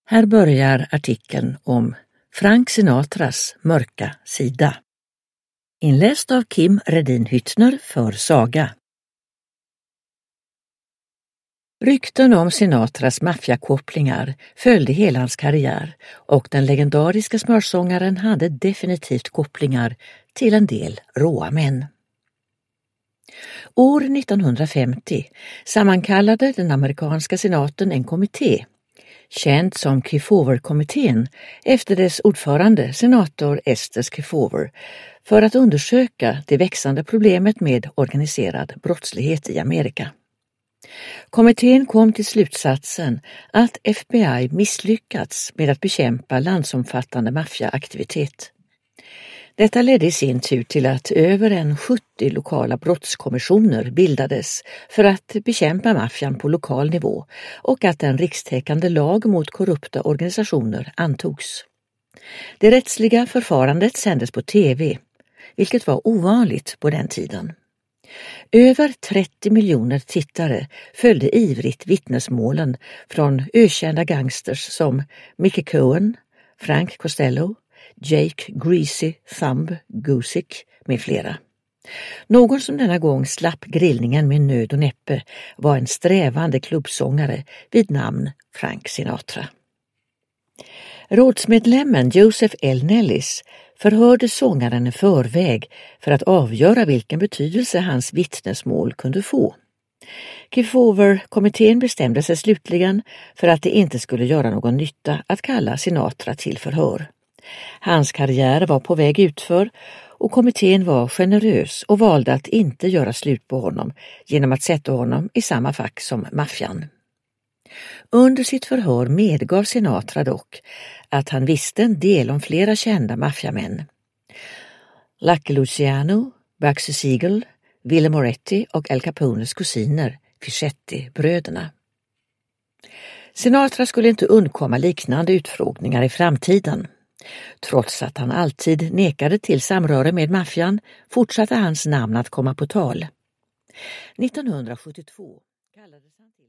Här börjar artikeln om Frank Sinatras mörka sida. Inläst av Kim Redin Hyttner för Saga. Rykten om Sinatras maffiakopplingar följde hela hans karriär och den legendariska smörsångaren hade definitivt kopplingar till en del råa män. År 1950 sammankallade den amerikanska senaten en kommitté, känd som Kefauver-kommittén, efter dess ordförande, senator Estes Kefauver, för att undersöka det växande problemet med organiserad brottslighet i Amerika. Kommittén kom till slutsatsen att FBI misslyckats med att bekämpa landsomfattande maffiaaktivitet. Detta ledde i sin tur till att över 70 lokala brottskommissioner bildades för att bekämpa maffian på lokal nivå och att en rikstäckande lag mot korrupta organisationer antogs. Det rättsliga förfarandet sändes på TV, vilket var ovanligt på den tiden. Över 30 miljoner tittare följde ivrigt vittnesmålen från ökända gangsters som Mickey Cohen, Frank Costello, Jake Greasy Thumb Gusick med flera. Någon som denna gång slapp grillningen med nöd och näppe var en strävande klubbsångare vid namn Frank Sinatra. Rådsmedlemmen Joseph L. Nellis förhörde sångaren i förväg för att avgöra vilken betydelse hans vittnesmål kunde få. Kefauver-kommittén bestämde sig slutligen för att det inte skulle göra någon nytta att kalla Sinatra till förhör. Hans karriär var på väg utför och kommittén var generös och valde att inte göra slut på honom genom att sätta honom i samma fack som maffian. Under sitt förhör medgav Sinatra dock att han visste en del om flera kända maffiamän. Lucky Luciano, Bugsy Siegel, Ville Moretti och Al Capones kusiner, Fischetti-bröderna. Sinatra skulle inte undkomma liknande utfrågningar i framtiden. Trots att han alltid nekade till samröre med maffian fortsatte hans namn att komma på tal. 1972 kallades han till